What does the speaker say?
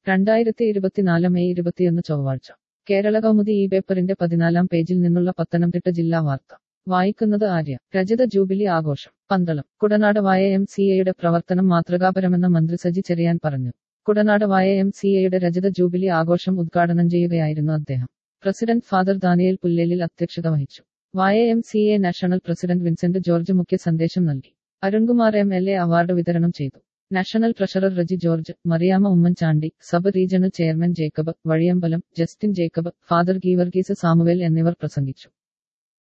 2024 May 21 ചൊവ്വാഴ്ച കേരള കൗമുദി ഈ പേപ്പറിന്റെ 14 പേജിൽ നിന്നുള്ള പത്തനംതിട്ട ജില്ലാ വാർത്ത വായിക്കുന്നത് ആര്യ. രജത ജൂബിലി ആഘോഷം പന്തളം. കുടനാട് YMCAയുടെ പ്രവർത്തനം മാതൃകാപരമെന്ന് മന്ത്രി സജി ചെറിയാൻ പറഞ്ഞു. കുടനാട് YMCAയുടെ രജത ജൂബിലി ആഘോഷം ഉദ്ഘാടനം ചെയ്യുകയായിരുന്നു അദ്ദേഹം. പ്രസിഡന്റ് ഫാദർ ദാനിയേൽ പുല്ലേലിൽ അധ്യക്ഷത വഹിച്ചു. YMCA national president Vincent George മുഖ്യ സന്ദേശം നൽകി. അരുൺകുമാർ MLA അവാർഡ് വിതരണം ചെയ്തു. National treasurer Reji George, Mariyamma Oommen Chandy, sub regional chairman Jacob Vazhiyambalam, Justin Jacob, father Geevarghese Samuel എന്നിവർ പ്രസംഗിച്ചു.